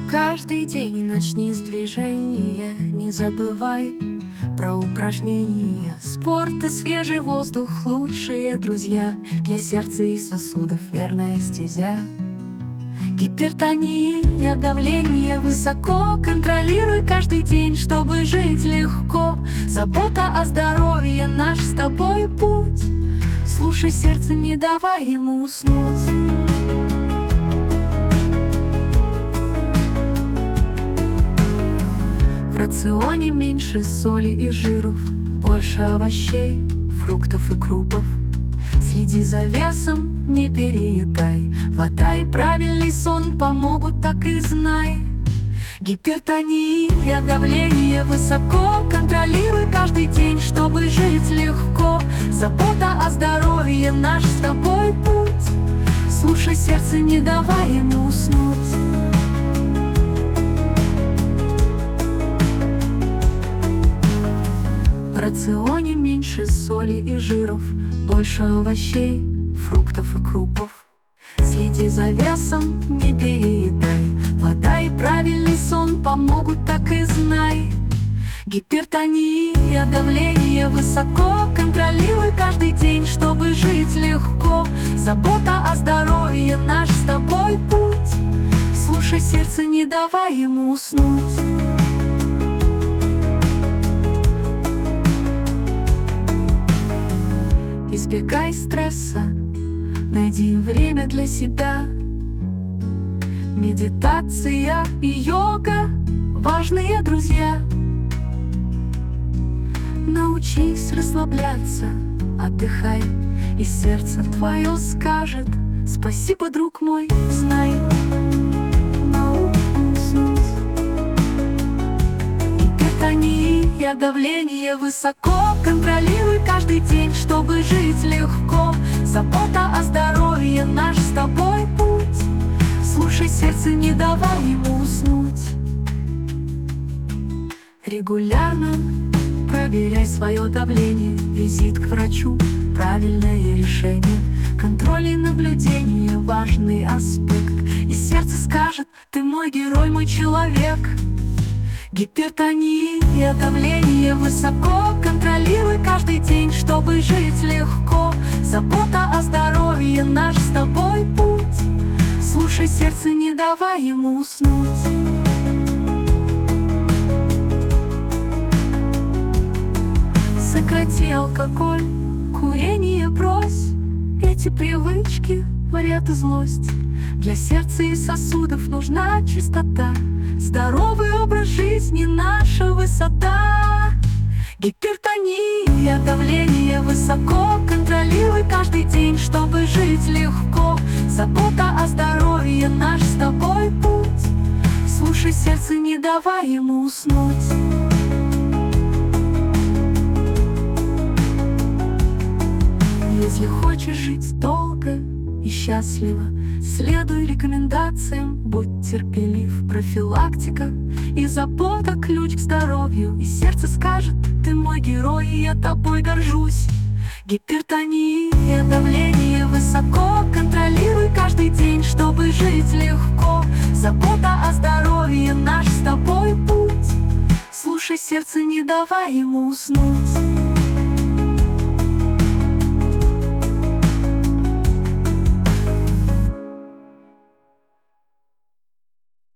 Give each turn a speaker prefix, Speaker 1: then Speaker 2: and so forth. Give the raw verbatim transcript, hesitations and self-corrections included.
Speaker 1: Каждый день начни с движения, не забывай про упражнения. Спорт и свежий воздух — лучшие друзья. Для сердца и сосудов верная стезя. Гипертония, давление высоко. Контролируй каждый день, чтобы жить легко. Забота о здоровье — наш с тобой путь. Слушай сердце, не давай ему уснуть. В рационе меньше соли и жиров, больше овощей, фруктов и крупов. Следи за весом, не переедай. Вода и правильный сон помогут, так и знай. Гипертония, давление высоко. Контролируй каждый день, чтобы жить легко. Забота о здоровье — наш с тобой путь. Слушай сердце, не давай ему уснуть. В рационе меньше соли и жиров, больше овощей, фруктов и крупов. Следи за весом, не переедай. Вода и правильный сон помогут, так и знай. Гипертония, давление высоко. Контролируй каждый день, чтобы жить легко. Забота о здоровье — наш с тобой путь. Слушай сердце, не давай ему уснуть. Избегай стресса, найди время для себя. Медитация и йога — важные друзья. Научись расслабляться, отдыхай, и сердце твое скажет: спасибо, друг мой, знай. Гипертония, давление высоко. Контролируй каждый день, чтобы жить легко. Забота о здоровье — наш с тобой путь. Слушай сердце, не давай ему уснуть. Регулярно проверяй свое давление. Визит к врачу — правильное решение. Контроль и наблюдение — важный аспект. И сердце скажет: ты мой герой, мой человек. Гипертония, давление высоко. Контролируй каждый день, чтобы жить легко. Забота о здоровье — наш с тобой путь. Слушай сердце, не давай ему уснуть. Сократи алкоголь, курение брось. Эти привычки — вред и злость. Для сердца и сосудов нужна чистота. Здоровый образ жизни — наша высота. Гипертония, давление высоко. Контролируй каждый день, чтобы жить легко. Забота о здоровье — наш с тобой путь. Слушай сердце, не давай ему уснуть. Если хочешь жить долго и счастливо, следуй рекомендациям, будь терпелив. Профилактика и забота — ключ к здоровью. И сердце скажет: ты мой герой, и я тобой горжусь. Гипертония, давление высоко. Контролируй каждый день, чтобы жить легко. Забота о здоровье — наш с тобой путь. Слушай сердце, не давай ему уснуть.